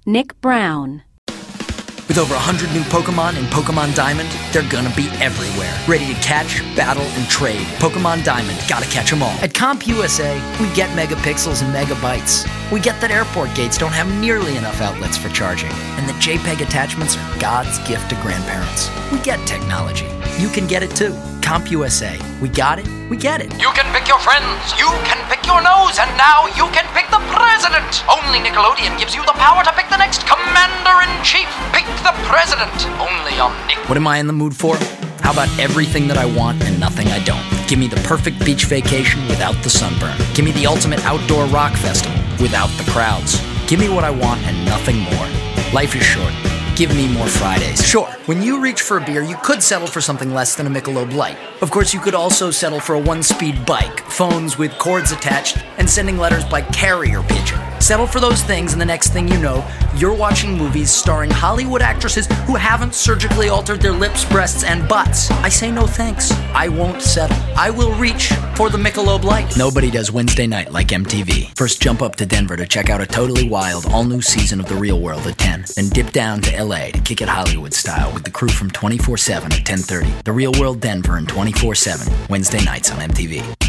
Nick Brown. With over 100 new Pokemon in Pokemon Diamond, they're gonna be everywhere. Ready to catch, battle, and trade. Pokemon Diamond, gotta catch them all. At CompUSA, we get megapixels and megabytes. We get that airport gates don't have nearly enough outlets for charging. And that JPEG attachments are God's gift to grandparents. We get technology. You can get it too. CompUSA. We got it, we get it. You can pick your friends, you can pick your nose, and now you can pick the president. Only Nickelodeon gives you the power to pick the next commander-in-chief. Pick the president, only on Nick. What am I in the mood for? How about everything that I want and nothing I don't? Give me the perfect beach vacation without the sunburn. Give me the ultimate outdoor rock festival without the crowds. Give me what I want and nothing more. Life is short. Give me more Fridays. Sure, when you reach for a beer, you could settle for something less than a Michelob Light. Of course, you could also settle for a one-speed bike, phones with cords attached, and sending letters by carrier pigeon. Settle for those things, and the next thing you know, you're watching movies starring Hollywood actresses who haven't surgically altered their lips, breasts, and butts. I say no thanks. I won't settle. I will reach for the Michelob Light. Nobody does Wednesday night like MTV. First jump up to Denver to check out a totally wild, all-new season of The Real World at 10. Then dip down to LA to kick it Hollywood style with the crew from 24/7 at 10:30. The Real World Denver and 24/7, Wednesday nights on MTV.